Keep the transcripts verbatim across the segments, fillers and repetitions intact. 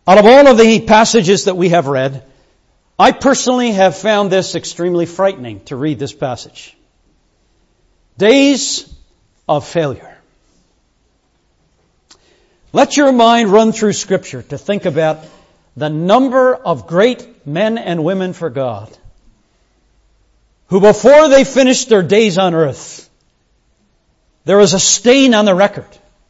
Out of all of the passages that we have read, I personally have found this extremely frightening to read this passage. Days of failure. Let your mind run through Scripture to think about the number of great men and women for God who, before they finished their days on earth, there was a stain on the record.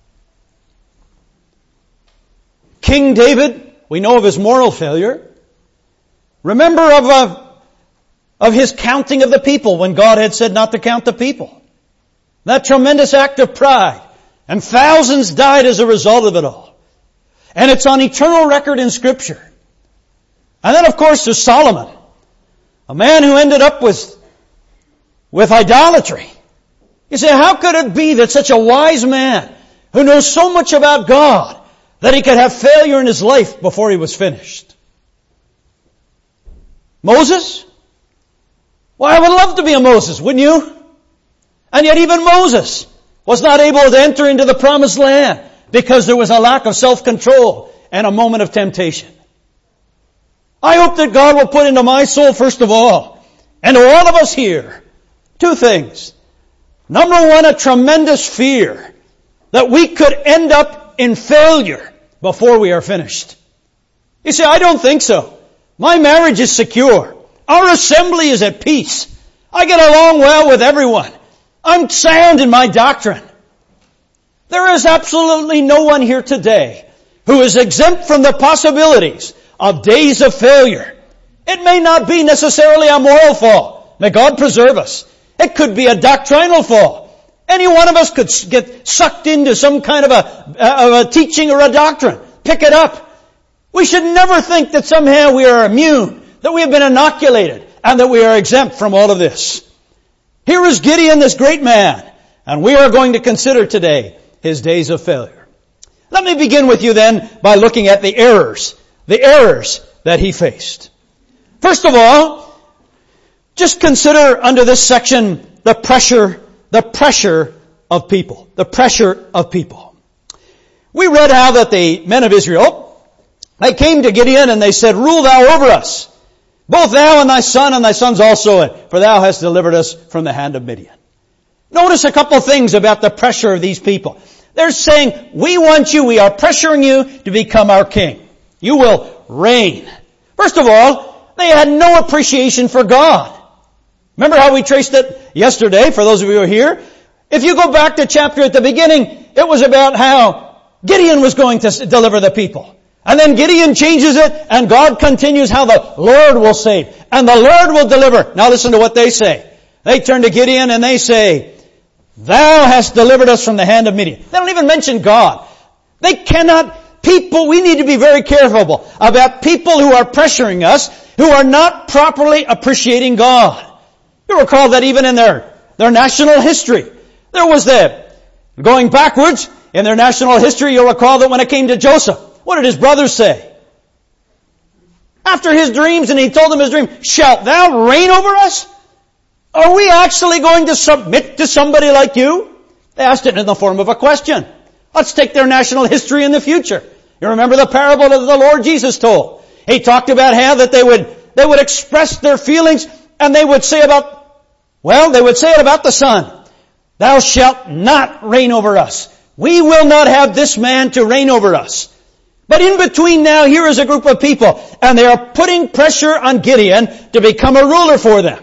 King David, we know of his moral failure. Remember of, uh, of his counting of the people when God had said not to count the people. That tremendous act of pride. And thousands died as a result of it all. And it's on eternal record in Scripture. And then, of course, there's Solomon, a man who ended up with, with idolatry. You say, how could it be that such a wise man who knows so much about God that he could have failure in his life before he was finished? Moses? Well, I would love to be a Moses, wouldn't you? And yet even Moses was not able to enter into the promised land because there was a lack of self-control and a moment of temptation. I hope that God will put into my soul, first of all, and to all of us here, two things. Number one, a tremendous fear that we could end up in failure before we are finished. You say, I don't think so. My marriage is secure. Our assembly is at peace. I get along well with everyone. I'm sound in my doctrine. There is absolutely no one here today who is exempt from the possibilities of days of failure. It may not be necessarily a moral fall. May God preserve us. It could be a doctrinal fall. Any one of us could get sucked into some kind of a, of a teaching or a doctrine. Pick it up. We should never think that somehow we are immune, that we have been inoculated, and that we are exempt from all of this. Here is Gideon, this great man, and we are going to consider today his days of failure. Let me begin with you then by looking at the errors, the errors that he faced. First of all, just consider under this section the pressure, the pressure of people, the pressure of people. We read how that the men of Israel, they came to Gideon and they said, rule thou over us, both thou and thy son and thy sons also, for thou hast delivered us from the hand of Midian. Notice a couple things about the pressure of these people. They're saying, we want you, we are pressuring you to become our king. You will reign. First of all, they had no appreciation for God. Remember how we traced it yesterday, for those of you who are here? If you go back to chapter at the beginning, it was about how Gideon was going to deliver the people. And then Gideon changes it, and God continues how the Lord will save. And the Lord will deliver. Now listen to what they say. They turn to Gideon and they say, thou hast delivered us from the hand of Midian. They don't even mention God. They cannot, people, we need to be very careful about people who are pressuring us, who are not properly appreciating God. You recall that even in their, their national history, there was that. Going backwards in their national history, you'll recall that when it came to Joseph, what did his brothers say? After his dreams, and he told them his dream, shalt thou reign over us? Are we actually going to submit to somebody like you? They asked it in the form of a question. Let's take their national history in the future. You remember the parable that the Lord Jesus told. He talked about how that they would, they would express their feelings, and they would say about, well, they would say it about the Son. Thou shalt not reign over us. We will not have this man to reign over us. But in between now, here is a group of people, and they are putting pressure on Gideon to become a ruler for them.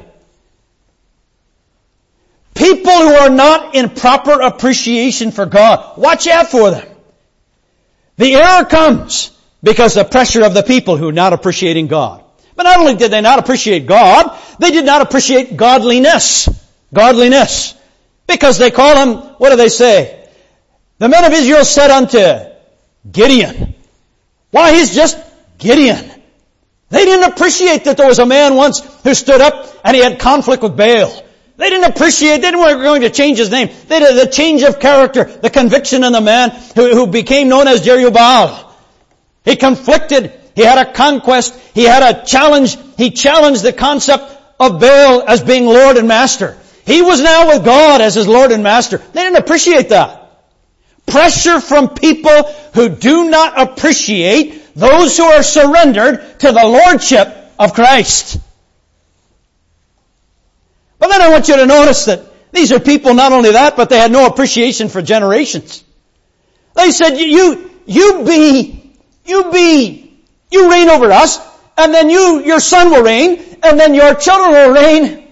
People who are not in proper appreciation for God, watch out for them. The error comes because the pressure of the people who are not appreciating God. But not only did they not appreciate God, they did not appreciate godliness. Godliness. Because they call him, what do they say? The men of Israel said unto Gideon, why, he's just Gideon. They didn't appreciate that there was a man once who stood up and he had conflict with Baal. They didn't appreciate, they weren't going to change his name. They did the change of character, the conviction in the man who, who became known as Jerubbaal. He conflicted, he had a conquest, he had a challenge, he challenged the concept of Baal as being Lord and Master. He was now with God as his Lord and Master. They didn't appreciate that. Pressure from people who do not appreciate those who are surrendered to the lordship of Christ. But then I want you to notice that these are people, not only that, but they had no appreciation for generations. They said, you, you be, you be, you reign over us, and then you, your son will reign, and then your children will reign.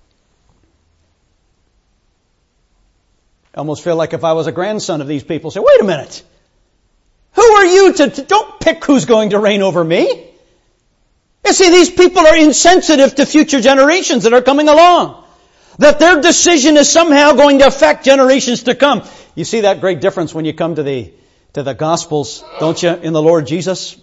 I almost feel like if I was a grandson of these people, say, wait a minute. Who are you to, to, don't pick who's going to reign over me. You see, these people are insensitive to future generations that are coming along. That their decision is somehow going to affect generations to come. You see that great difference when you come to the, to the Gospels, don't you, in the Lord Jesus?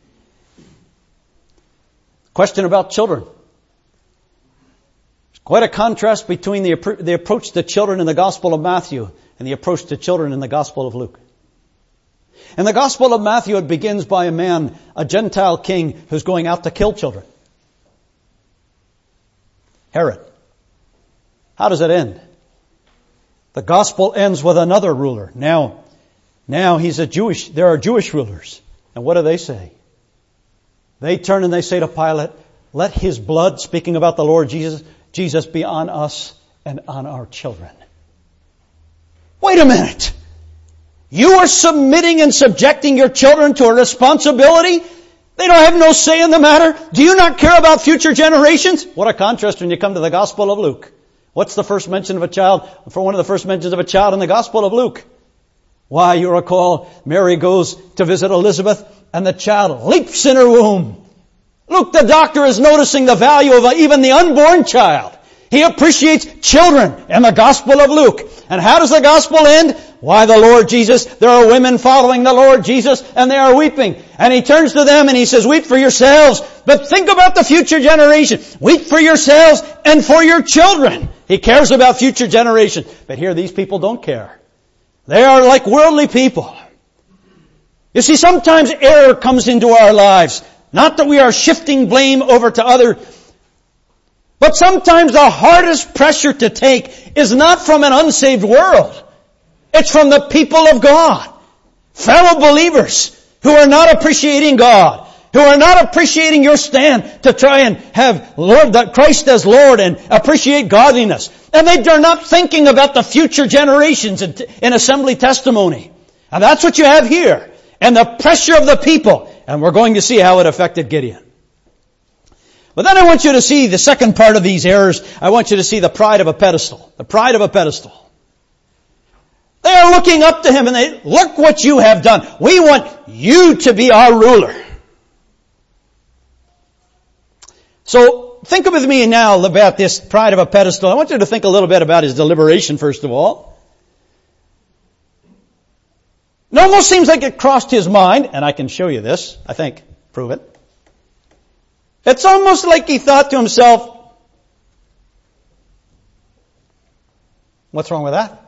Question about children. There's quite a contrast between the, the approach to children in the Gospel of Matthew and the approach to children in the Gospel of Luke. In the Gospel of Matthew, it begins by a man, a Gentile king, who's going out to kill children. Herod. How does it end? The Gospel ends with another ruler. Now, now he's a Jewish, there are Jewish rulers. And what do they say? They turn and they say to Pilate, let his blood, speaking about the Lord Jesus, Jesus be on us and on our children. Wait a minute. You are submitting and subjecting your children to a responsibility? They don't have no say in the matter? Do you not care about future generations? What a contrast when you come to the Gospel of Luke. What's the first mention of a child? For one of the first mentions of a child in the Gospel of Luke. Why, you recall, Mary goes to visit Elizabeth and the child leaps in her womb. Luke, the doctor, is noticing the value of even the unborn child. He appreciates children in the Gospel of Luke. And how does the Gospel end? Why, the Lord Jesus, there are women following the Lord Jesus and they are weeping. And he turns to them and he says, weep for yourselves, but think about the future generation. Weep for yourselves and for your children. He cares about future generations. But here these people don't care. They are like worldly people. You see, sometimes error comes into our lives. Not that we are shifting blame over to others, but sometimes the hardest pressure to take is not from an unsaved world. It's from the people of God. Fellow believers who are not appreciating God, who are not appreciating your stand to try and have Lord, that Christ as Lord and appreciate godliness. And they are not thinking about the future generations in, in assembly testimony. And that's what you have here. And the pressure of the people. And we're going to see how it affected Gideon. But then I want you to see the second part of these errors. I want you to see the pride of a pedestal. The pride of a pedestal. They are looking up to him and they, look what you have done. We want you to be our ruler. So think with me now about this pride of a pedestal. I want you to think a little bit about his deliberation first of all. It almost seems like it crossed his mind, and I can show you this, I think, prove it. It's almost like he thought to himself, what's wrong with that?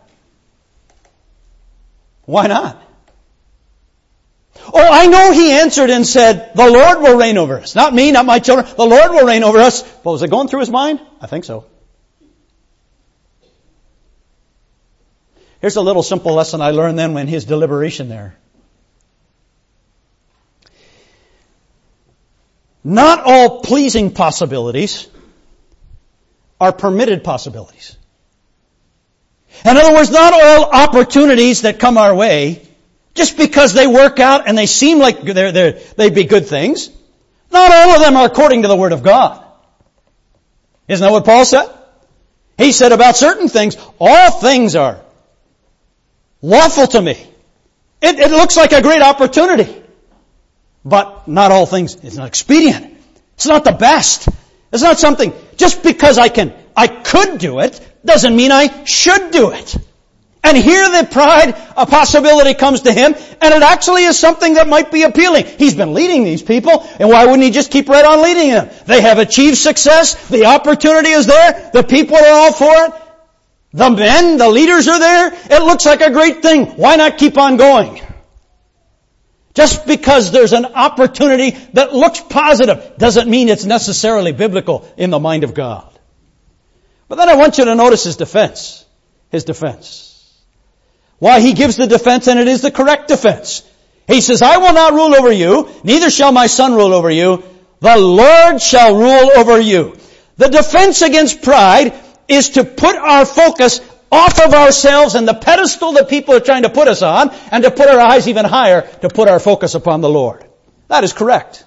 Why not? Oh, I know he answered and said, the Lord will reign over us. Not me, not my children. The Lord will reign over us. But was it going through his mind? I think so. Here's a little simple lesson I learned then when his deliberation there. Not all pleasing possibilities are permitted possibilities. In other words, not all opportunities that come our way, just because they work out and they seem like they're, they're, they'd be good things, not all of them are according to the Word of God. Isn't that what Paul said? He said about certain things, all things are lawful to me. It, it looks like a great opportunity. But not all things, it's not expedient. It's not the best. It's not something, just because I can, I could do it, doesn't mean I should do it. And here the pride, a possibility comes to him, and it actually is something that might be appealing. He's been leading these people, and why wouldn't he just keep right on leading them? They have achieved success, the opportunity is there, the people are all for it, the men, the leaders are there, it looks like a great thing. Why not keep on going? Just because there's an opportunity that looks positive doesn't mean it's necessarily biblical in the mind of God. But then I want you to notice his defense. His defense. Why he gives the defense, and it is the correct defense. He says, I will not rule over you, neither shall my son rule over you. The Lord shall rule over you. The defense against pride is to put our focus off of ourselves and the pedestal that people are trying to put us on, and to put our eyes even higher, to put our focus upon the Lord. That is correct.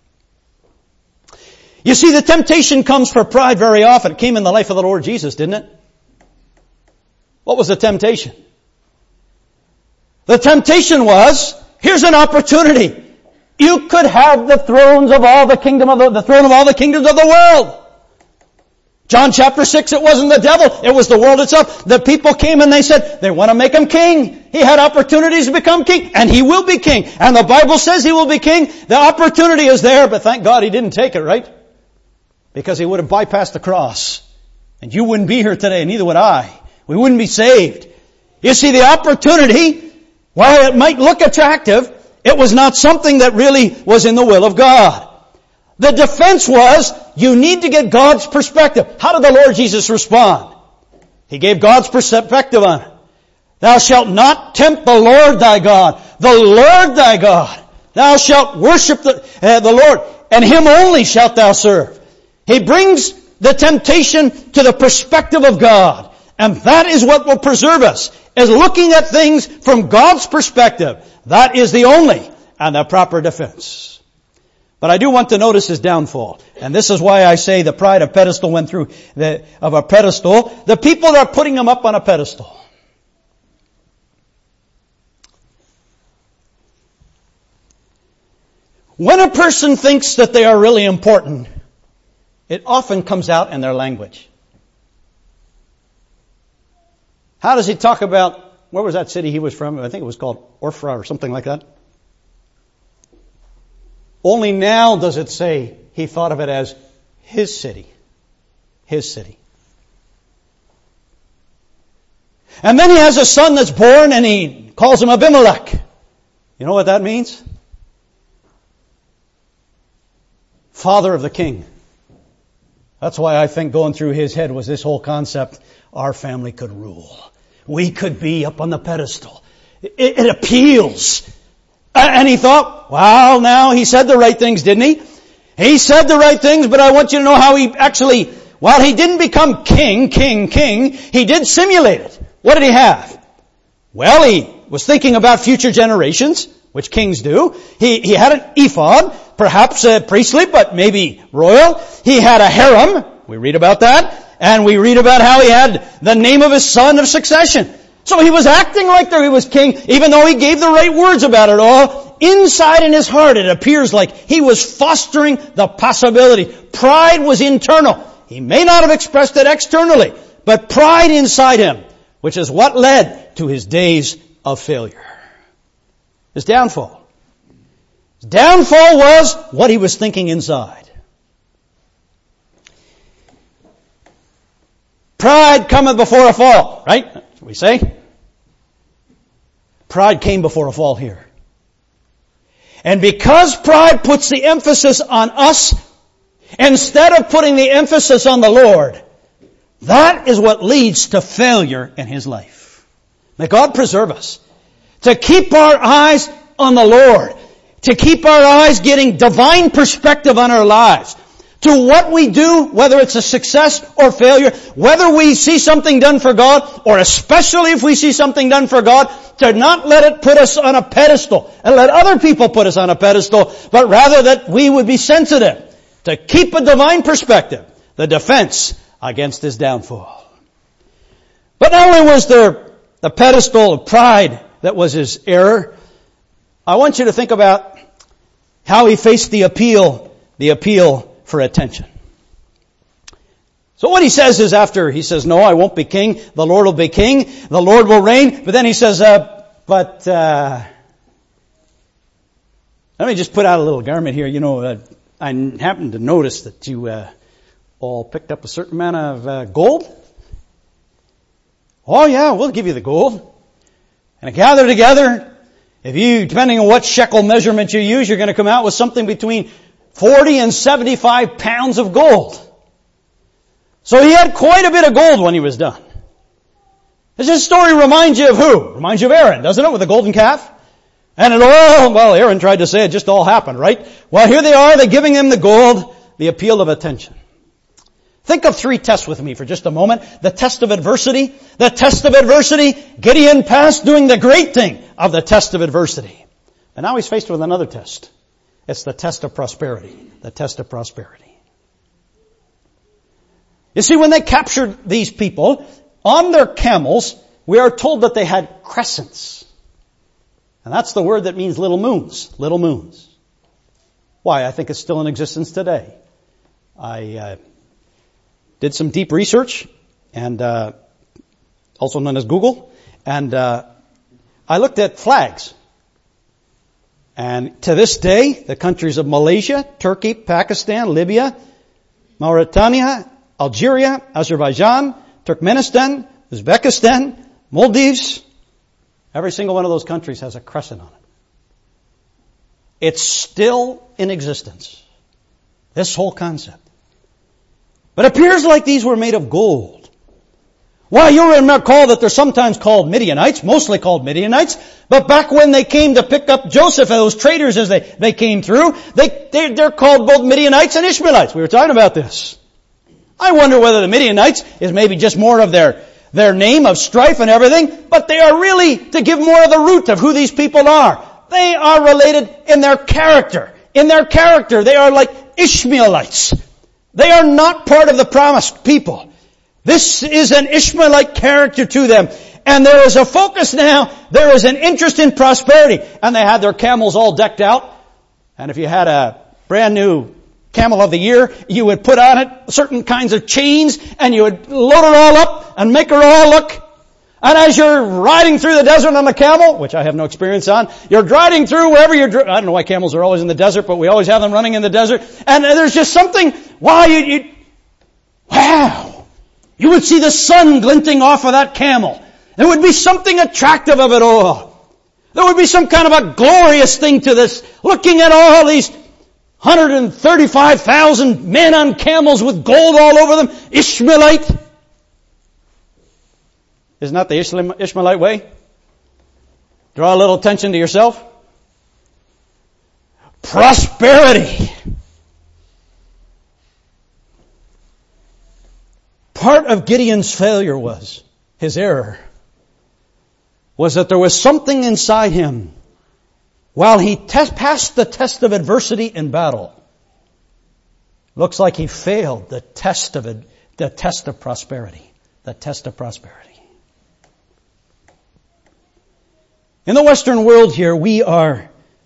You see, the temptation comes for pride very often. It came in the life of the Lord Jesus, didn't it? What was the temptation? The temptation was, here's an opportunity. You could have the thrones of all the kingdom of the, the throne of all the kingdoms of the world. John chapter six, it wasn't the devil, it was the world itself. The people came and they said, they want to make him king. He had opportunities to become king, and he will be king. And the Bible says he will be king. The opportunity is there, but thank God he didn't take it, right? Because he would have bypassed the cross. And you wouldn't be here today, neither would I. We wouldn't be saved. You see, the opportunity, while it might look attractive, it was not something that really was in the will of God. The defense was, you need to get God's perspective. How did the Lord Jesus respond? He gave God's perspective on it. Thou shalt not tempt the Lord thy God. The Lord thy God. Thou shalt worship the, uh, the Lord, and him only shalt thou serve. He brings the temptation to the perspective of God. And that is what will preserve us, is looking at things from God's perspective. That is the only and the proper defense. But I do want to notice his downfall. And this is why I say the pride of pedestal went through the, of a pedestal. The people that are putting him up on a pedestal. When a person thinks that they are really important, it often comes out in their language. How does he talk about, where was that city he was from? I think it was called Orphra or something like that. Only now does it say he thought of it as his city. His city. And then he has a son that's born and he calls him Abimelech. You know what that means? Father of the king. That's why I think going through his head was this whole concept, our family could rule. We could be up on the pedestal. It, it appeals. And he thought, well, now he said the right things, didn't he? He said the right things, but I want you to know how he actually, while he didn't become king, king, king, he did simulate it. What did he have? Well, he was thinking about future generations, which kings do. He, he had an ephod, perhaps a priestly, but maybe royal. He had a harem. We read about that. And we read about how he had the name of his son of succession. So he was acting like he was king, even though he gave the right words about it all. Inside in his heart, it appears like he was fostering the possibility. Pride was internal. He may not have expressed it externally, but pride inside him, which is what led to his days of failure. His downfall. His downfall was what he was thinking inside. Pride cometh before a fall, right? That's what we say. Pride came before a fall here. And because pride puts the emphasis on us, instead of putting the emphasis on the Lord, that is what leads to failure in his life. May God preserve us. To keep our eyes on the Lord. To keep our eyes getting divine perspective on our lives. To what we do, whether it's a success or failure, whether we see something done for God, or especially if we see something done for God, to not let it put us on a pedestal and let other people put us on a pedestal, but rather that we would be sensitive to keep a divine perspective, the defense against his downfall. But not only was there the pedestal of pride that was his error, I want you to think about how he faced the appeal, the appeal for attention. So what he says is after he says, no, I won't be king. The Lord will be king. The Lord will reign. But then he says, uh, but, uh, let me just put out a little garment here. You know, uh, I happened to notice that you, uh, all picked up a certain amount of uh, gold. Oh yeah, we'll give you the gold. And gather together. If you, depending on what shekel measurement you use, you're going to come out with something between forty and seventy-five pounds of gold. So he had quite a bit of gold when he was done. Does this story remind you of who? Reminds you of Aaron, doesn't it? With the golden calf. And it all, well, Aaron tried to say it just all happened, right? Well, here they are, they're giving them the gold, the appeal of attention. Think of three tests with me for just a moment. The test of adversity. The test of adversity. Gideon passed doing the great thing of the test of adversity. And now he's faced with another test. It's the test of prosperity. The test of prosperity. You see, when they captured these people, on their camels, we are told that they had crescents. And that's the word that means little moons. Little moons. Why? I think it's still in existence today. I uh, did some deep research, and uh, also known as Google, and uh, I looked at flags. And to this day, the countries of Malaysia, Turkey, Pakistan, Libya, Mauritania, Algeria, Azerbaijan, Turkmenistan, Uzbekistan, Maldives, every single one of those countries has a crescent on it. It's still in existence. This whole concept. But it appears like these were made of gold. Why, you recall that they're sometimes called Midianites, mostly called Midianites, but back when they came to pick up Joseph, those traders as they, they came through, they, they, they're called both Midianites and Ishmaelites. We were talking about this. I wonder whether the Midianites is maybe just more of their their name of strife and everything, but they are really to give more of the root of who these people are. They are related in their character. In their character, they are like Ishmaelites. They are not part of the promised people. This is an Ishmaelite character to them. And there is a focus now, there is an interest in prosperity. And they had their camels all decked out. And if you had a brand new Camel of the Year, you would put on it certain kinds of chains, and you would load it all up and make her all look. And as you're riding through the desert on a camel, which I have no experience on, you're riding through wherever you're, I don't know why camels are always in the desert, but we always have them running in the desert. And there's just something, wow, you, you wow. You would see the sun glinting off of that camel. There would be something attractive of it all. There would be some kind of a glorious thing to this, looking at all these one hundred thirty-five thousand men on camels with gold all over them. Ishmaelite. Isn't that the Ishmaelite way? Draw a little attention to yourself. Prosperity. Part of Gideon's failure was, his error, was that there was something inside him. While he test, passed the test of adversity in battle, looks like he failed the test of it, the test of prosperity. The test of prosperity. In the Western world here, we are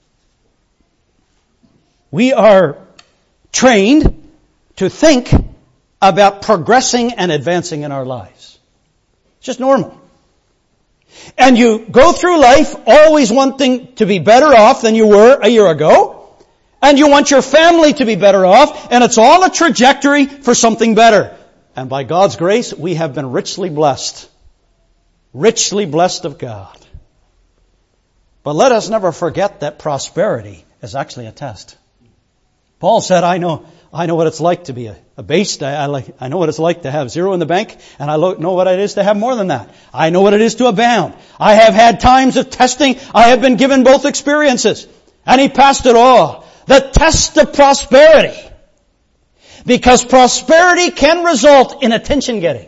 we are trained to think about progressing and advancing in our lives. It's just normal. And you go through life always wanting to be better off than you were a year ago. And you want your family to be better off. And it's all a trajectory for something better. And by God's grace, we have been richly blessed. Richly blessed of God. But let us never forget that prosperity is actually a test. Paul said, I know, I know what it's like to be abased. I, I, like, I know what it's like to have zero in the bank, and I know what it is to have more than that. I know what it is to abound. I have had times of testing. I have been given both experiences. And he passed it all. The test of prosperity. Because prosperity can result in attention getting.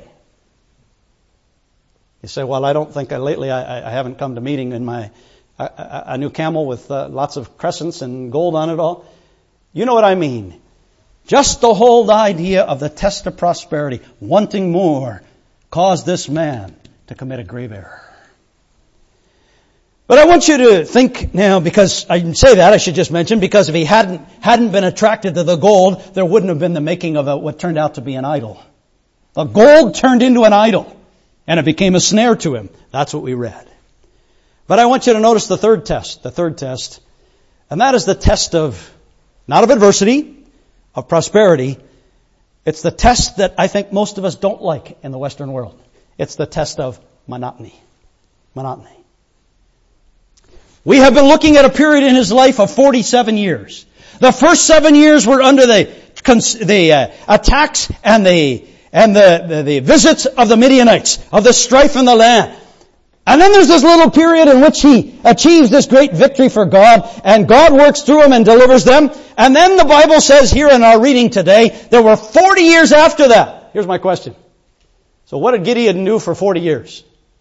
You say, well, I don't think I, lately I, I haven't come to meeting in my a, a new camel with uh, lots of crescents and gold on it all. You know what I mean. Just the whole idea of the test of prosperity, wanting more, caused this man to commit a grave error. But I want you to think now, because I say that, I should just mention, because if he hadn't hadn't been attracted to the gold, there wouldn't have been the making of a, what turned out to be an idol. The gold turned into an idol, and it became a snare to him. That's what we read. But I want you to notice the third test, the third test, and that is the test of, not of adversity, of prosperity. It's the test that I think most of us don't like in the Western world. It's the test of monotony. Monotony. We have been looking at a period in his life of forty-seven years. The first seven years were under the, the uh, attacks and the and the, the, the visits of the Midianites, of the strife in the land. And then there's this little period in which he achieves this great victory for God, and God works through him and delivers them. And then the Bible says here in our reading today, there were forty years after that. Here's my question. So what did Gideon do for forty years?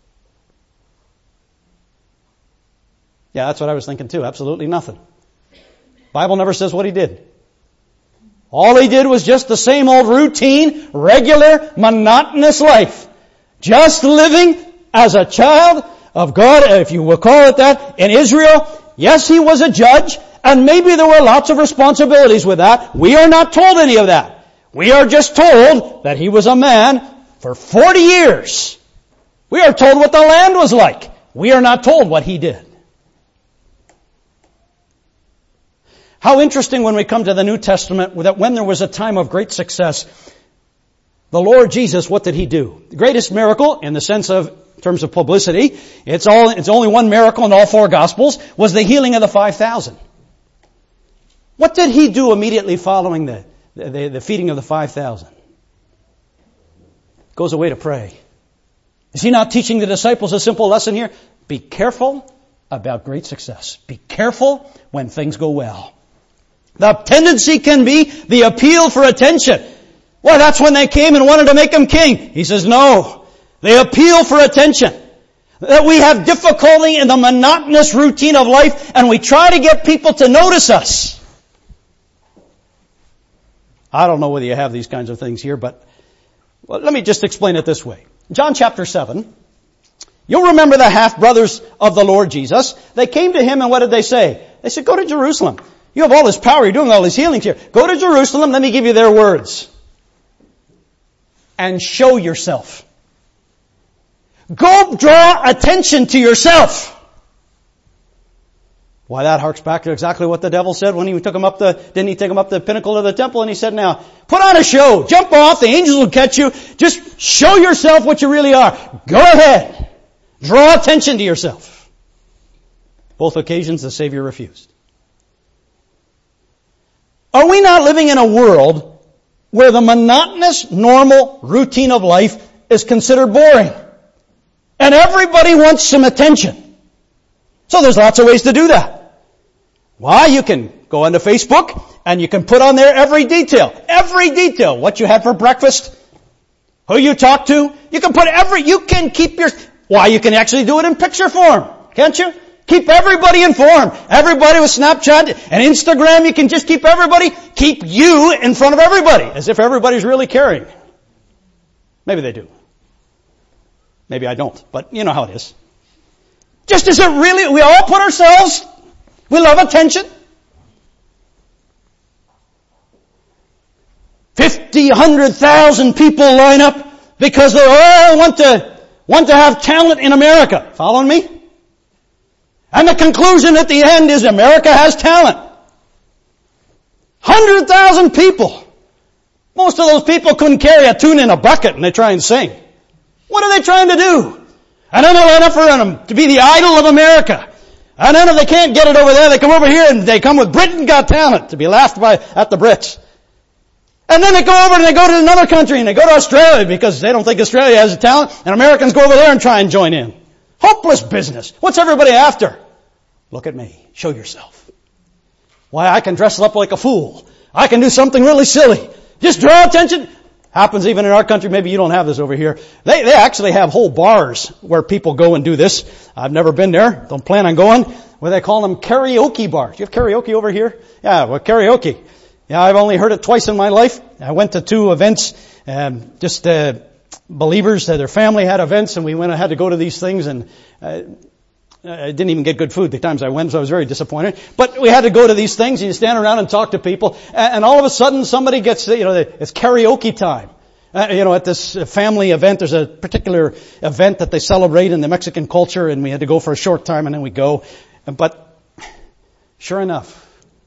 Yeah, that's what I was thinking too. Absolutely nothing. Bible never says what he did. All he did was just the same old routine, regular, monotonous life. Just living as a child of God, if you will call it that, in Israel. Yes, he was a judge, and maybe there were lots of responsibilities with that. We are not told any of that. We are just told that he was a man for forty years. We are told what the land was like. We are not told what he did. How interesting when we come to the New Testament that when there was a time of great success, the Lord Jesus, what did he do? The greatest miracle, in the sense of, in terms of publicity, it's all, it's only one miracle in all four Gospels, was the healing of the five thousand. What did he do immediately following the, the, the feeding of the five thousand? Goes away to pray. Is he not teaching the disciples a simple lesson here? Be careful about great success. Be careful when things go well. The tendency can be the appeal for attention. Well, that's when they came and wanted to make him king. He says, no. They appeal for attention. That we have difficulty in the monotonous routine of life, and we try to get people to notice us. I don't know whether you have these kinds of things here, but well, let me just explain it this way. John chapter seven. You'll remember the half-brothers of the Lord Jesus. They came to him, and what did they say? They said, go to Jerusalem. You have all this power. You're doing all these healings here. Go to Jerusalem. Let me give you their words. And show yourself. Go draw attention to yourself. Why, that harks back to exactly what the devil said when he took him up the, didn't he take him up the pinnacle of the temple and he said, now, put on a show. Jump off. The angels will catch you. Just show yourself what you really are. Go ahead. Draw attention to yourself. Both occasions the Savior refused. Are we not living in a world where the monotonous, normal routine of life is considered boring? And everybody wants some attention. So there's lots of ways to do that. Why? You can go onto Facebook and you can put on there every detail. Every detail. What you had for breakfast. Who you talked to. You can put every, you can keep your, why, you can actually do it in picture form. Can't you? Keep everybody informed. Everybody with Snapchat and Instagram, you can just keep everybody, keep you in front of everybody, as if everybody's really caring. Maybe they do. Maybe I don't, but you know how it is. Just as it really, we all put ourselves, we love attention. Fifty, hundred thousand people line up because they all want to, want to have talent in America. Following me? And the conclusion at the end is America has talent. Hundred thousand people. Most of those people couldn't carry a tune in a bucket and they try and sing. What are they trying to do? And then they line up for them to be the idol of America. And then if they can't get it over there, they come over here and they come with Britain Got Talent to be laughed by at the Brits. And then they go over and they go to another country and they go to Australia because they don't think Australia has a talent, and Americans go over there and try and join in. Hopeless business. What's everybody after? Look at me. Show yourself. Why, I can dress up like a fool. I can do something really silly. Just draw attention. Happens even in our country. Maybe you don't have this over here. They, they actually have whole bars where people go and do this. I've never been there. Don't plan on going. Where they call them karaoke bars. You have karaoke over here? Yeah, well, karaoke. Yeah, I've only heard it twice in my life. I went to two events, um, just, uh, believers, uh, their family had events, and we went and had to go to these things, and uh, I didn't even get good food the times I went, so I was very disappointed. But we had to go to these things, and you stand around and talk to people, and, and all of a sudden somebody gets, you know, it's karaoke time. Uh, you know, at this family event, there's a particular event that they celebrate in the Mexican culture, and we had to go for a short time, and then we go. But sure enough,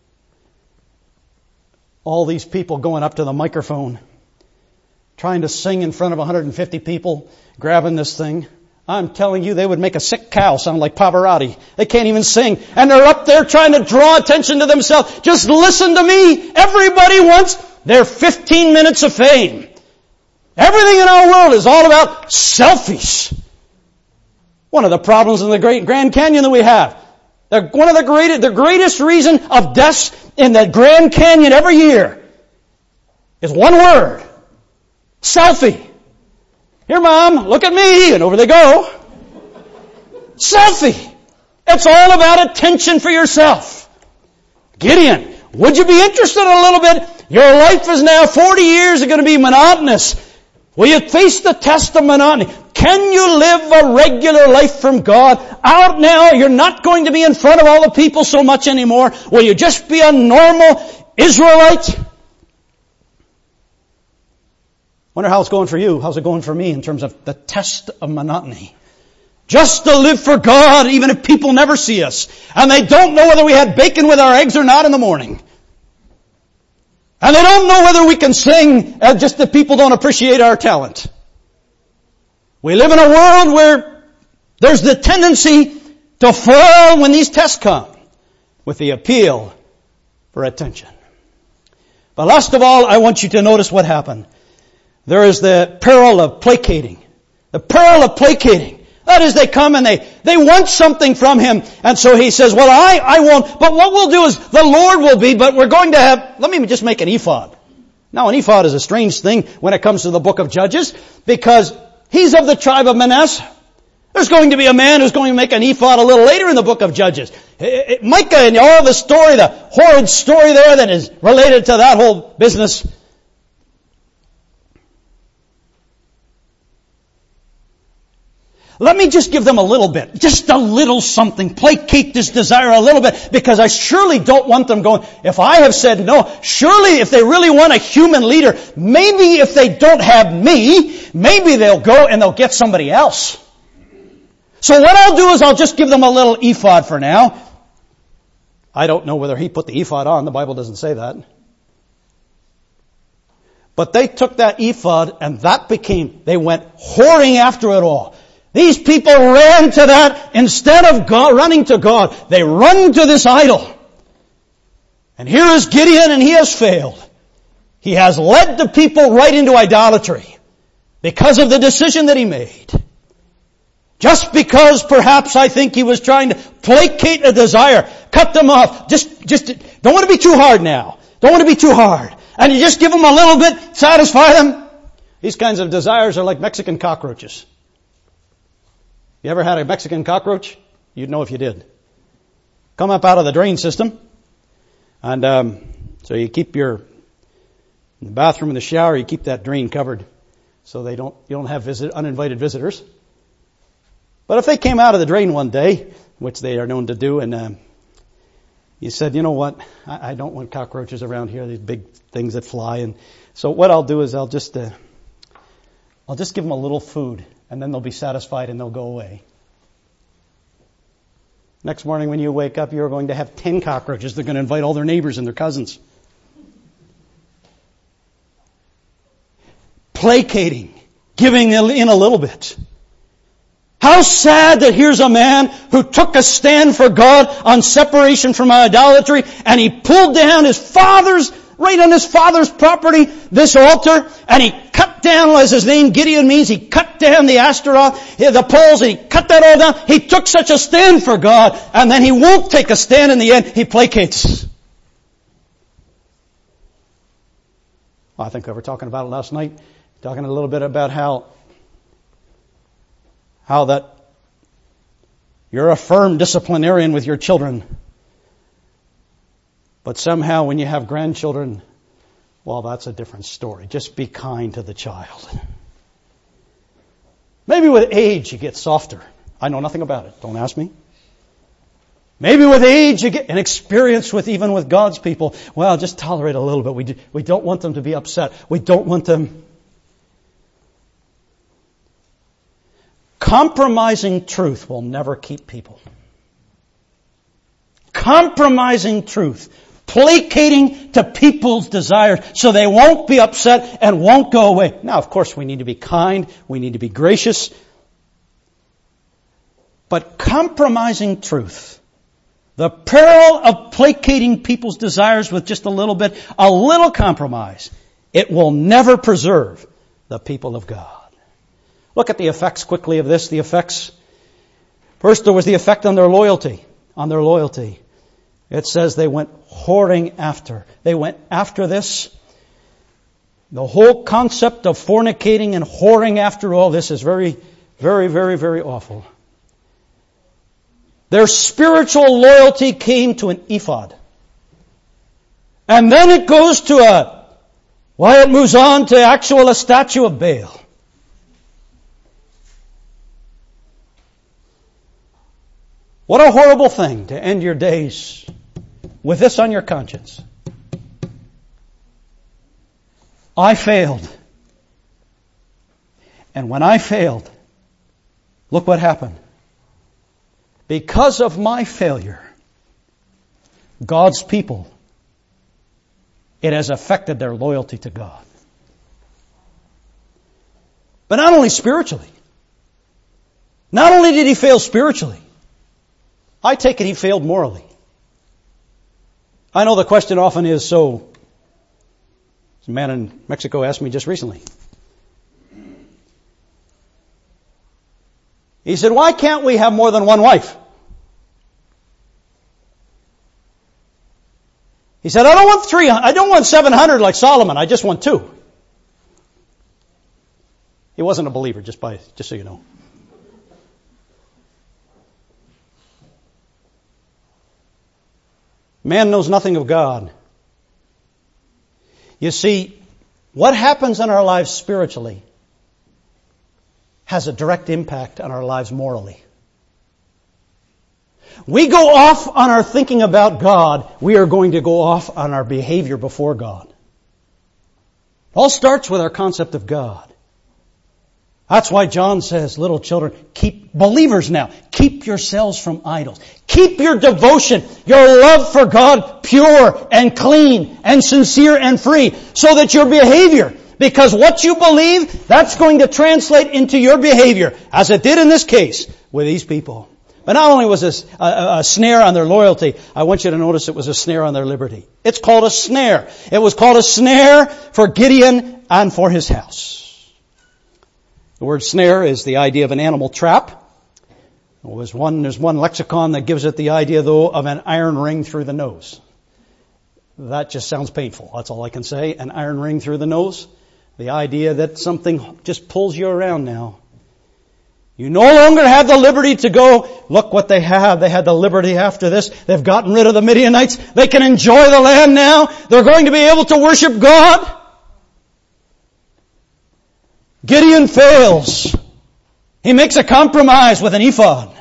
all these people going up to the microphone, trying to sing in front of one hundred fifty people, grabbing this thing. I'm telling you, they would make a sick cow sound like Pavarotti. They can't even sing. And they're up there trying to draw attention to themselves. Just listen to me. Everybody wants their fifteen minutes of fame. Everything in our world is all about selfies. One of the problems in the Great Grand Canyon that we have. They're one of the greatest, the greatest reason of deaths in the Grand Canyon every year is one word. Selfie. Here, Mom, look at me. And over they go. Selfie. It's all about attention for yourself. Gideon, would you be interested in a little bit? Your life is now forty years are going to be monotonous. Will you face the test of monotony? Can you live a regular life from God? Out now, you're not going to be in front of all the people so much anymore. Will you just be a normal Israelite? Wonder how it's going for you. How's it going for me in terms of the test of monotony? Just to live for God, even if people never see us. And they don't know whether we had bacon with our eggs or not in the morning. And they don't know whether we can sing, uh, just that people don't appreciate our talent. We live in a world where there's the tendency to fall when these tests come with the appeal for attention. But last of all, I want you to notice what happened. There is the peril of placating. The peril of placating. That is, they come and they, they want something from him. And so he says, well, I, I won't. But what we'll do is the Lord will be, but we're going to have, let me just make an ephod. Now, an ephod is a strange thing when it comes to the book of Judges, because he's of the tribe of Manasseh. There's going to be a man who's going to make an ephod a little later in the book of Judges. It, it, Micah and all the story, the horrid story there that is related to that whole business. Let me just give them a little bit, just a little something, placate this desire a little bit, because I surely don't want them going, if I have said no, surely if they really want a human leader, maybe if they don't have me, maybe they'll go and they'll get somebody else. So what I'll do is I'll just give them a little ephod for now. I don't know whether he put the ephod on, the Bible doesn't say that. But they took that ephod and that became, they went whoring after it all. These people ran to that instead of God, running to God. They run to this idol. And here is Gideon, and he has failed. He has led the people right into idolatry because of the decision that he made. Just because perhaps I think he was trying to placate a desire, cut them off. Just, just, don't want to be too hard now. Don't want to be too hard. And you just give them a little bit, satisfy them. These kinds of desires are like Mexican cockroaches. You ever had a Mexican cockroach? You'd know if you did. Come up out of the drain system. And um, so you keep your, in the bathroom and the shower, you keep that drain covered so they don't, you don't have visit, uninvited visitors. But if they came out of the drain one day, which they are known to do, and um, you said, you know what, I, I don't want cockroaches around here, these big things that fly. And so what I'll do is I'll just, uh, I'll just give them a little food. And then they'll be satisfied and they'll go away. Next morning when you wake up, you're going to have ten cockroaches. They're going to invite all their neighbors and their cousins. Placating. Giving in a little bit. How sad that here's a man who took a stand for God on separation from idolatry, and he pulled down his father's, right on his father's property, this altar, and he cut down, as his name Gideon means, he cut down the Ashtaroth, the poles, and he cut that all down. He took such a stand for God, and then he won't take a stand in the end. He placates. Well, I think we were talking about it last night, talking a little bit about how, how that you're a firm disciplinarian with your children. But somehow when you have grandchildren, well, that's a different story. Just be kind to the child. Maybe with age you get softer. I know nothing about it. Don't ask me. Maybe with age you get an experience with even with God's people. Well, just tolerate a little bit. We do, we don't want them to be upset. We don't want them. Compromising truth will never keep people. Compromising truth. Placating to people's desires so they won't be upset and won't go away. Now, of course, we need to be kind. We need to be gracious. But compromising truth, the peril of placating people's desires with just a little bit, a little compromise, it will never preserve the people of God. Look at the effects quickly of this. The effects. First, there was the effect on their loyalty. On their loyalty. It says they went whoring after. They went after this. The whole concept of fornicating and whoring after all this is very, very, very, very awful. Their spiritual loyalty came to an ephod. And then it goes to a, well, it moves on to actual a statue of Baal. What a horrible thing to end your days with this on your conscience. I failed. And when I failed, look what happened. Because of my failure, God's people, it has affected their loyalty to God. But not only spiritually. Not only did he fail spiritually, I take it he failed morally. I know the question often is, so, a man in Mexico asked me just recently. He said, why can't we have more than one wife? He said, I don't want three, I don't want seven hundred like Solomon, I just want two. He wasn't a believer, just by, just so you know. Man knows nothing of God. You see, what happens in our lives spiritually has a direct impact on our lives morally. We go off on our thinking about God, we are going to go off on our behavior before God. It all starts with our concept of God. That's why John says, little children, keep, believers now, keep yourselves from idols. Keep your devotion, your love for God pure and clean and sincere and free, so that your behavior, because what you believe, that's going to translate into your behavior, as it did in this case with these people. But not only was this a, a, a snare on their loyalty, I want you to notice it was a snare on their liberty. It's called a snare. It was called a snare for Gideon and for his house. The word snare is the idea of an animal trap. There's one, there's one lexicon that gives it the idea, though, of an iron ring through the nose. That just sounds painful. That's all I can say. An iron ring through the nose. The idea that something just pulls you around now. You no longer have the liberty to go, look what they have. They had the liberty after this. They've gotten rid of the Midianites. They can enjoy the land now. They're going to be able to worship God. Gideon fails. He makes a compromise with an ephod.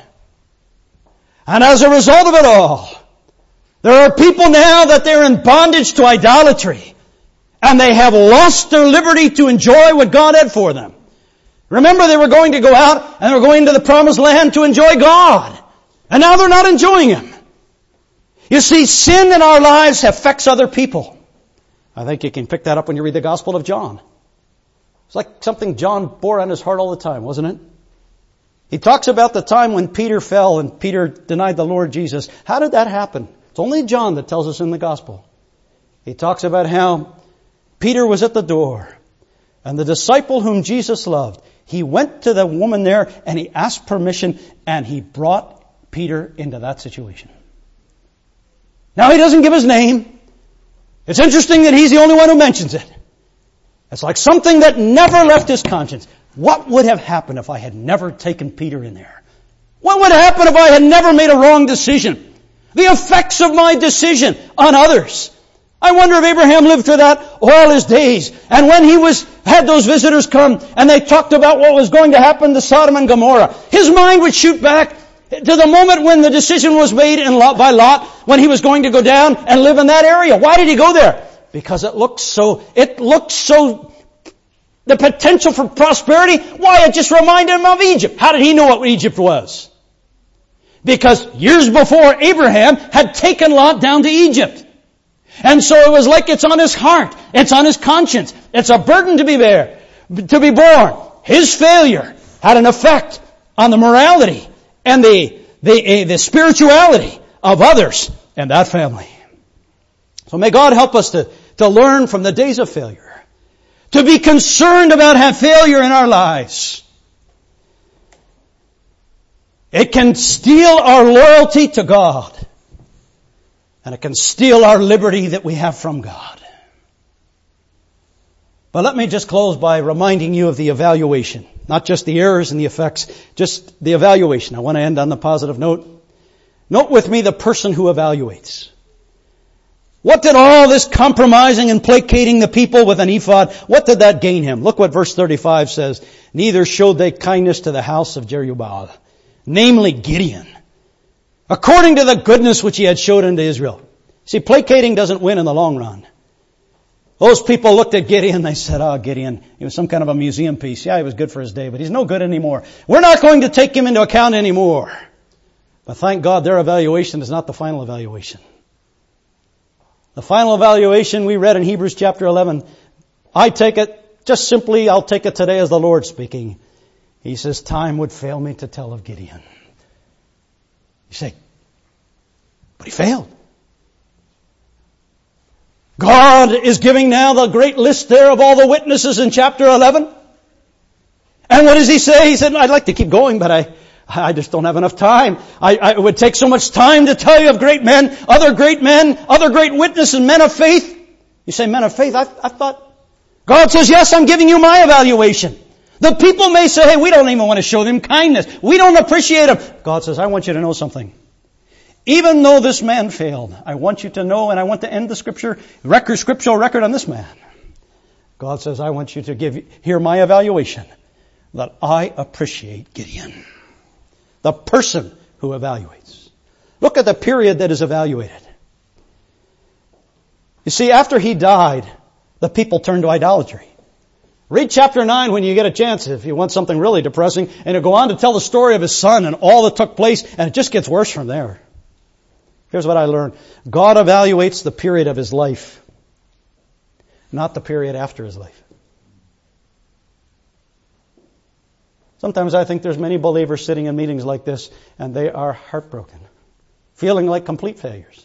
And as a result of it all, there are people now that they're in bondage to idolatry. And they have lost their liberty to enjoy what God had for them. Remember, they were going to go out and they were going to the promised land to enjoy God. And now they're not enjoying Him. You see, sin in our lives affects other people. I think you can pick that up when you read the Gospel of John. It's like something John bore on his heart all the time, wasn't it? He talks about the time when Peter fell and Peter denied the Lord Jesus. How did that happen? It's only John that tells us in the Gospel. He talks about how Peter was at the door and the disciple whom Jesus loved, he went to the woman there and he asked permission and he brought Peter into that situation. Now he doesn't give his name. It's interesting that he's the only one who mentions it. It's like something that never left his conscience. What would have happened if I had never taken Peter in there? What would happen if I had never made a wrong decision? The effects of my decision on others. I wonder if Abraham lived through that all his days. And when he was had those visitors come and they talked about what was going to happen to Sodom and Gomorrah, his mind would shoot back to the moment when the decision was made in Lot, by Lot, when he was going to go down and live in that area. Why did he go there? Because it looked so, it looked so, the potential for prosperity. Why, it just reminded him of Egypt. How did he know what Egypt was? Because years before, Abraham had taken Lot down to Egypt. And so it was like it's on his heart. It's on his conscience. It's a burden to be bear, to be borne. His failure had an effect on the morality and the, the, the spirituality of others in that family. So may God help us to, to learn from the days of failure. To be concerned about have failure in our lives. It can steal our loyalty to God. And it can steal our liberty that we have from God. But let me just close by reminding you of the evaluation. Not just the errors and the effects, just the evaluation. I want to end on the positive note. Note with me the person who evaluates. What did all this compromising and placating the people with an ephod, what did that gain him? Look what verse thirty-five says. Neither showed they kindness to the house of Jerubbaal, namely Gideon, according to the goodness which he had showed unto Israel. See, placating doesn't win in the long run. Those people looked at Gideon, they said, oh, Gideon, he was some kind of a museum piece. Yeah, he was good for his day, but he's no good anymore. We're not going to take him into account anymore. But thank God their evaluation is not the final evaluation. The final evaluation we read in Hebrews chapter eleven, I take it, just simply, I'll take it today as the Lord speaking. He says, time would fail me to tell of Gideon. You say, but he failed. God is giving now the great list there of all the witnesses in chapter eleven. And what does he say? He said, I'd like to keep going, but I, I just don't have enough time. I, I, it would take so much time to tell you of great men, other great men, other great witnesses, men of faith. You say, men of faith? I, I thought, God says, yes, I'm giving you my evaluation. The people may say, hey, we don't even want to show them kindness. We don't appreciate them. God says, I want you to know something. Even though this man failed, I want you to know, and I want to end the scripture, record, scriptural record on this man. God says, I want you to give, hear my evaluation, that I appreciate Gideon. The person who evaluates. Look at the period that is evaluated. You see, after he died, the people turned to idolatry. Read chapter nine when you get a chance, if you want something really depressing, and it'll go on to tell the story of his son and all that took place, and it just gets worse from there. Here's what I learned. God evaluates the period of his life, not the period after his life. Sometimes I think there's many believers sitting in meetings like this, and they are heartbroken, feeling like complete failures,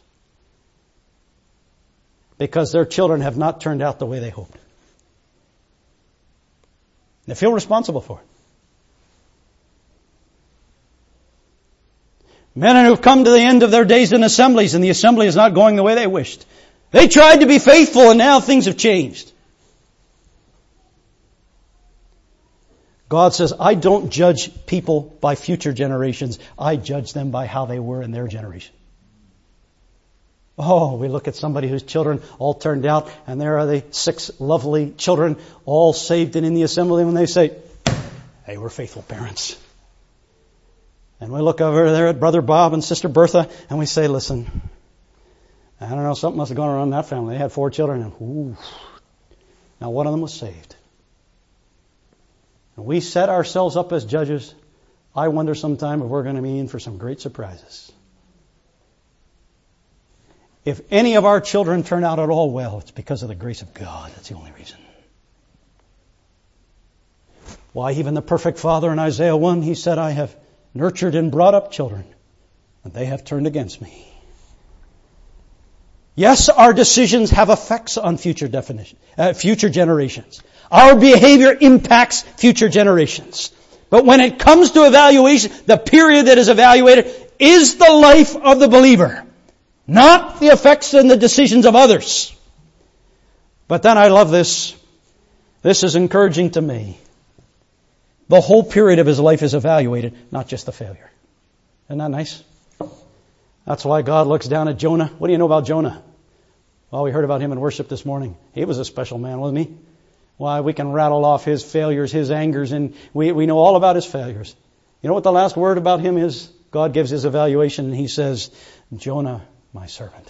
because their children have not turned out the way they hoped. They feel responsible for it. Men who've come to the end of their days in assemblies, and the assembly is not going the way they wished. They tried to be faithful, and now things have changed. God says, I don't judge people by future generations. I judge them by how they were in their generation. Oh, we look at somebody whose children all turned out, and there are the six lovely children all saved and in the assembly, when they say, they were faithful parents. And we look over there at Brother Bob and Sister Bertha, and we say, listen, I don't know, something must have gone around in that family. They had four children, and ooh, now one of them was saved. And we set ourselves up as judges. I wonder sometime if we're going to be in for some great surprises. If any of our children turn out at all well, it's because of the grace of God. That's the only reason. Why, even the perfect father in Isaiah one, he said, I have nurtured and brought up children, and they have turned against me. Yes, our decisions have effects on future definition, uh, future generations. Our behavior impacts future generations. But when it comes to evaluation, the period that is evaluated is the life of the believer, not the effects and the decisions of others. But then I love this. This is encouraging to me. The whole period of his life is evaluated, not just the failure. Isn't that nice? That's why God looks down at Jonah. What do you know about Jonah? Well, we heard about him in worship this morning. He was a special man, wasn't he? Why, we can rattle off his failures, his angers, and we, we know all about his failures. You know what the last word about him is? God gives his evaluation, and he says, Jonah, my servant.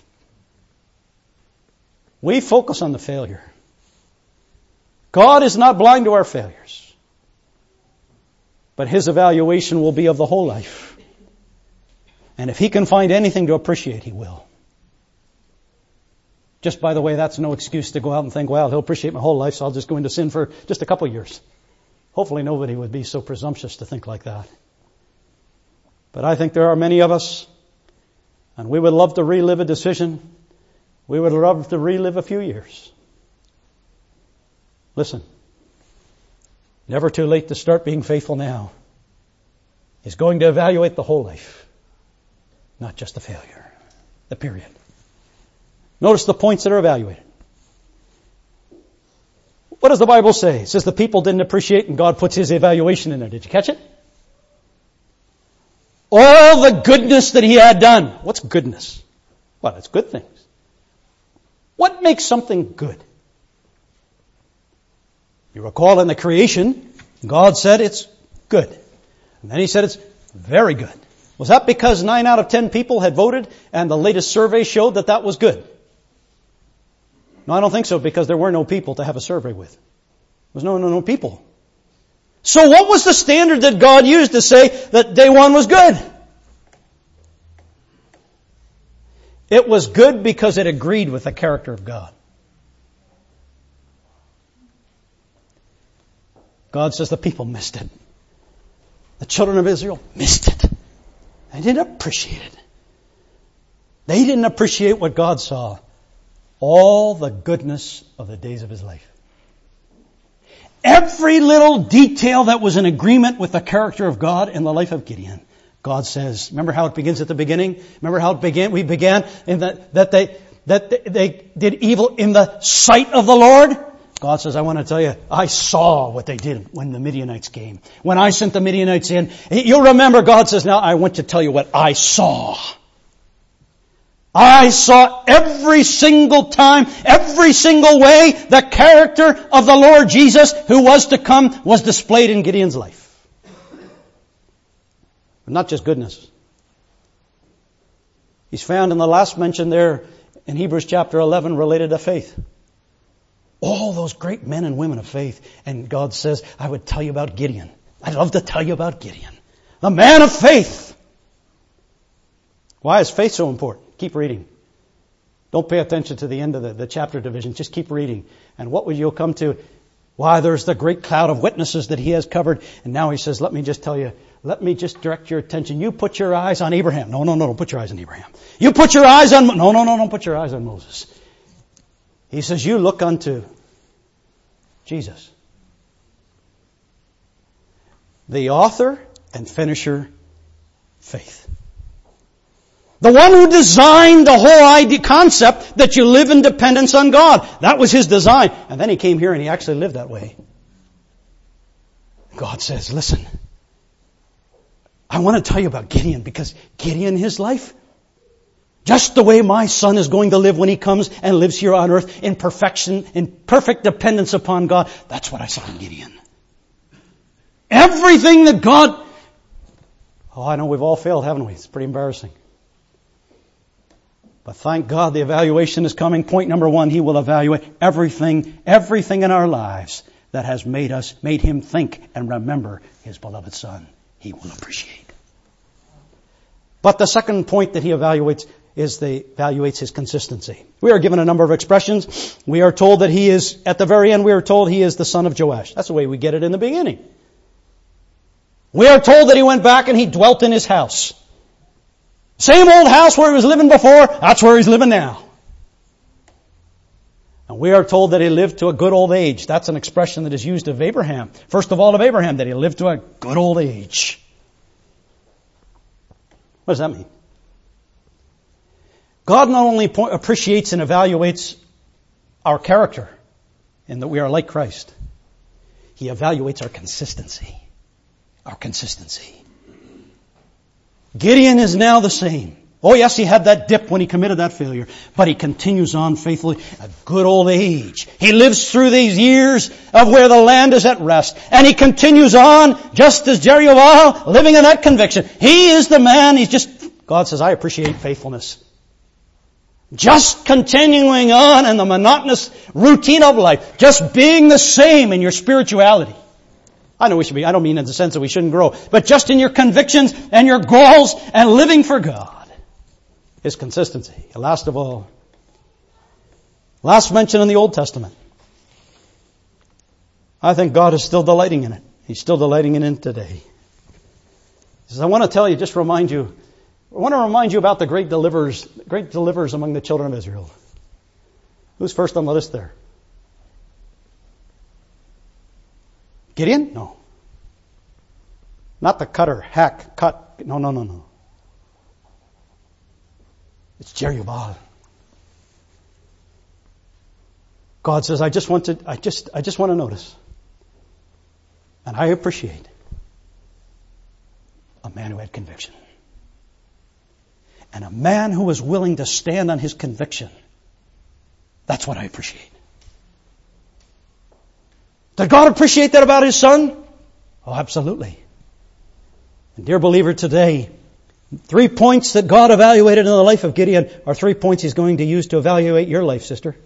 We focus on the failure. God is not blind to our failures. But his evaluation will be of the whole life. And if he can find anything to appreciate, he will. Just by the way, that's no excuse to go out and think, well, he'll appreciate my whole life, so I'll just go into sin for just a couple of years. Hopefully nobody would be so presumptuous to think like that. But I think there are many of us, and we would love to relive a decision. We would love to relive a few years. Listen. Never too late to start being faithful now. is going to evaluate the whole life, not just the failure, the period. Notice the points that are evaluated. What does the Bible say? It says the people didn't appreciate, and God puts His evaluation in there. Did you catch it? All the goodness that He had done. What's goodness? Well, it's good things. What makes something good? You recall in the creation, God said it's good. And then He said it's very good. Was that because nine out of ten people had voted and the latest survey showed that that was good? No, I don't think so, because there were no people to have a survey with. There was no, no, no people. So what was the standard that God used to say that day one was good? It was good because it agreed with the character of God. God says the people missed it. The children of Israel missed it. They didn't appreciate it. They didn't appreciate what God saw. All the goodness of the days of his life. Every little detail that was in agreement with the character of God in the life of Gideon. God says, remember how it begins at the beginning? Remember how it began? We began in the, that they that they, they did evil in the sight of the Lord. God says, I want to tell you, I saw what they did when the Midianites came. When I sent the Midianites in, you'll remember God says, now I want to tell you what I saw. I saw every single time, every single way, the character of the Lord Jesus who was to come was displayed in Gideon's life. But not just goodness. He's found in the last mention there in Hebrews chapter eleven related to faith. All those great men and women of faith. And God says, I would tell you about Gideon. I'd love to tell you about Gideon. The man of faith. Why is faith so important? Keep reading. Don't pay attention to the end of the, the chapter division. Just keep reading. And what will you come to? Why, there's the great cloud of witnesses that he has covered. And now he says, let me just tell you, let me just direct your attention. You put your eyes on Abraham. No, no, no, don't put your eyes on Abraham. You put your eyes on, no, no, no, don't put your eyes on Moses. He says, you look unto Jesus, the author and finisher faith. The one who designed the whole idea, concept that you live in dependence on God. That was his design. And then he came here and he actually lived that way. God says, listen, I want to tell you about Gideon, because Gideon, his life, just the way my son is going to live when he comes and lives here on earth in perfection, in perfect dependence upon God. That's what I saw in Gideon. Everything that God... Oh, I know we've all failed, haven't we? It's pretty embarrassing. But thank God the evaluation is coming. Point number one, he will evaluate everything, everything in our lives that has made us, made him think and remember his beloved son. He will appreciate. But the second point that he evaluates is the evaluates his consistency. We are given a number of expressions. We are told that he is, at the very end, we are told he is the son of Joash. That's the way we get it in the beginning. We are told that he went back and he dwelt in his house. Same old house where he was living before, that's where he's living now. And we are told that he lived to a good old age. That's an expression that is used of Abraham. First of all of Abraham, that he lived to a good old age. What does that mean? God not only appreciates and evaluates our character in that we are like Christ, he evaluates our consistency. Our consistency. Gideon is now the same. Oh yes, he had that dip when he committed that failure, but he continues on faithfully at good old age. He lives through these years of where the land is at rest, and he continues on just as Jerubbaal, living in that conviction. He is the man, he's just, God says, I appreciate faithfulness. Just continuing on in the monotonous routine of life, just being the same in your spirituality. I know we should be, I don't mean in the sense that we shouldn't grow, but just in your convictions and your goals and living for God is consistency. And last of all, last mention in the Old Testament. I think God is still delighting in it. He's still delighting in it today. He says, I want to tell you, just remind you, I want to remind you about the great deliverers, great deliverers among the children of Israel. Who's first on the list there? Gideon? No. Not the cutter, hack, cut. No, no, no, no. It's Jerubbaal. God says, I just want to, I just, I just want to notice. And I appreciate a man who had conviction. And a man who was willing to stand on his conviction. That's what I appreciate. Did God appreciate that about His Son? Oh, absolutely. And dear believer, today, three points that God evaluated in the life of Gideon are three points He's going to use to evaluate your life, sister.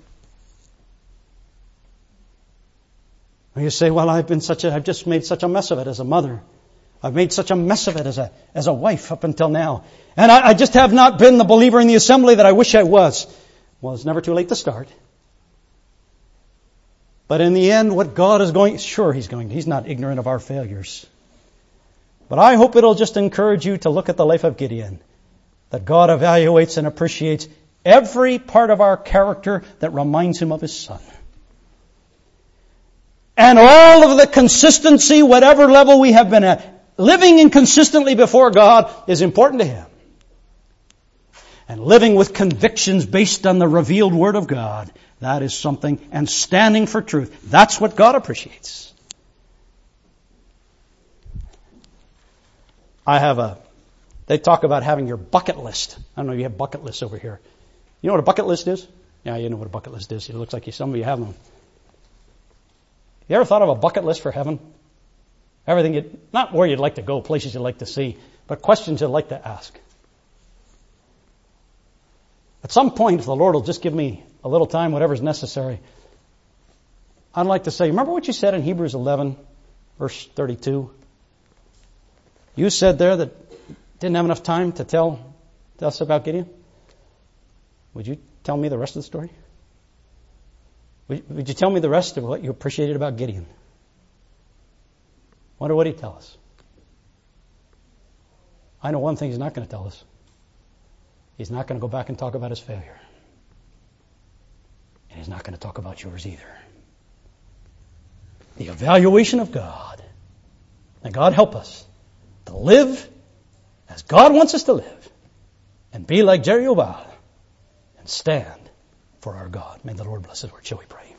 And you say, well, I've been such a, I've just made such a mess of it as a mother. I've made such a mess of it as a, as a wife up until now. And I, I just have not been the believer in the assembly that I wish I was. Well, it's never too late to start. But in the end, what God is going, sure He's going, He's not ignorant of our failures. But I hope it'll just encourage you to look at the life of Gideon. That God evaluates and appreciates every part of our character that reminds Him of His Son. And all of the consistency, whatever level we have been at, living inconsistently before God is important to Him. And living with convictions based on the revealed Word of God, that is something, and standing for truth, that's what God appreciates. I have a, they talk about having your bucket list. I don't know if you have bucket lists over here. You know what a bucket list is? Yeah, you know what a bucket list is. It looks like you, some of you have them. You ever thought of a bucket list for heaven? Everything, you, not where you'd like to go, places you'd like to see, but questions you'd like to ask. At some point, if the Lord will just give me a little time, whatever's necessary, I'd like to say, remember what you said in Hebrews eleven, verse thirty-two? You said there that you didn't have enough time to tell us about Gideon. Would you tell me the rest of the story? Would, would you tell me the rest of what you appreciated about Gideon? Wonder what he'd tell us. I know one thing He's not going to tell us. He's not going to go back and talk about his failure. And He's not going to talk about yours either. The evaluation of God. And God help us to live as God wants us to live. And be like Jerubbaal. And stand for our God. May the Lord bless His word. Shall we pray?